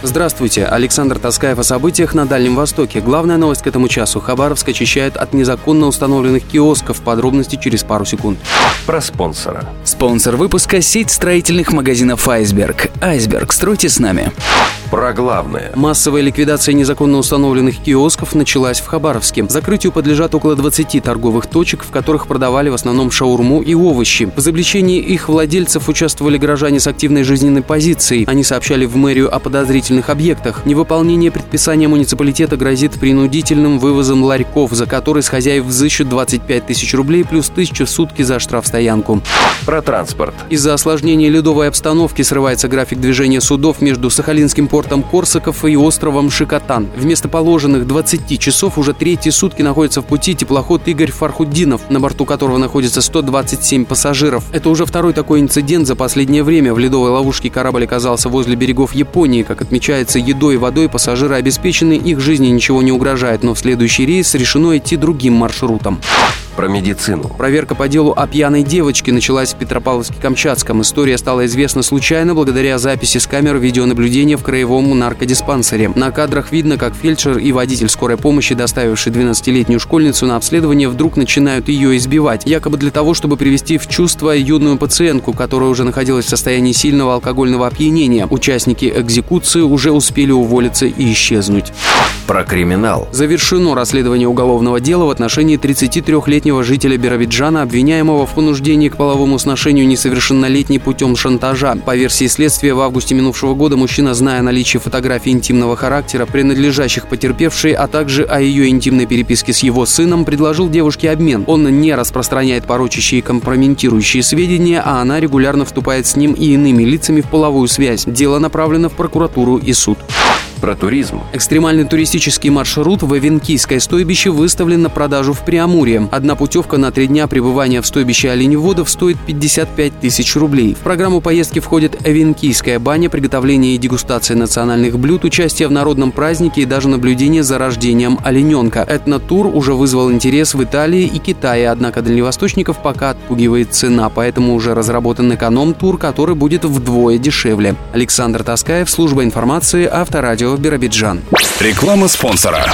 Здравствуйте, Александр Таскаев о событиях на Дальнем Востоке. Главная новость к этому часу. Хабаровск очищает от незаконно установленных киосков. Подробности через пару секунд. Про спонсора. Спонсор выпуска – сеть строительных магазинов «Айсберг». «Айсберг», стройте с нами. Про главное. Массовая ликвидация незаконно установленных киосков началась в Хабаровске. Закрытию подлежат около 20 торговых точек, в которых продавали в основном шаурму и овощи. В изобличении их владельцев участвовали горожане с активной жизненной позицией. Они сообщали в мэрию о подозрительных объектах. Невыполнение предписания муниципалитета грозит принудительным вывозом ларьков, за который с хозяев взыщут 25 тысяч рублей плюс 1000 в сутки за штрафстоянку. Про транспорт. Из-за осложнения ледовой обстановки срывается график движения судов между Сахалинским портом Корсаков и островом Шикотан. Вместо положенных 20 часов уже третьи сутки находится в пути теплоход Игорь Фархутдинов, на борту которого находится 127 пассажиров. Это уже второй такой инцидент за последнее время. В ледовой ловушке корабль оказался возле берегов Японии. Как отмечается, едой и водой пассажиры обеспечены, их жизни ничего не угрожает, но в следующий рейс решено идти другим маршрутом. Про медицину. Проверка по делу о пьяной девочке началась в Петропавловске-Камчатском. История стала известна случайно благодаря записи с камер видеонаблюдения в краевом наркодиспансере. На кадрах видно, как фельдшер и водитель скорой помощи, доставивший 12-летнюю школьницу на обследование, вдруг начинают ее избивать. Якобы для того, чтобы привести в чувство юную пациентку, которая уже находилась в состоянии сильного алкогольного опьянения. Участники экзекуции уже успели уволиться и исчезнуть. Про криминал. Завершено расследование уголовного дела в отношении 33-летнего жителя Биробиджана, обвиняемого в понуждении к половому сношению несовершеннолетней путем шантажа. По версии следствия, в августе минувшего года мужчина, зная о наличии фотографий интимного характера, принадлежащих потерпевшей, а также о ее интимной переписке с его сыном, предложил девушке обмен. Он не распространяет порочащие и компрометирующие сведения, а она регулярно вступает с ним и иными лицами в половую связь. Дело направлено в прокуратуру и суд. Про туризм. Экстремальный туристический маршрут в Эвенкийское стойбище выставлен на продажу в Преамурье. Одна путевка на 3 дня пребывания в стойбище оленеводов стоит 55 тысяч рублей. В программу поездки входит Эвенкийская баня, приготовление и дегустация национальных блюд, участие в народном празднике и даже наблюдение за рождением олененка. Этнотур уже вызвал интерес в Италии и Китае, однако дальневосточников пока отпугивает цена, поэтому уже разработан эконом-тур, который будет вдвое дешевле. Александр Таскаев, служба информации, Авторадио, Биробиджан. Реклама спонсора.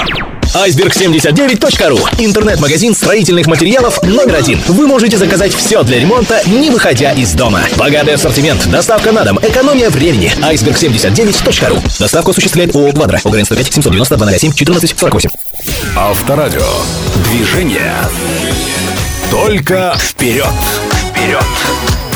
iceberg79.ru. Интернет-магазин строительных материалов номер 1. Вы можете заказать все для ремонта, не выходя из дома. Богатый ассортимент, доставка на дом, экономия времени. iceberg79.ru. Доставку осуществляет ООО «Квадро». ОГРН 105 790 207 14 48. Авторадио. Движение. Только вперед. Вперед.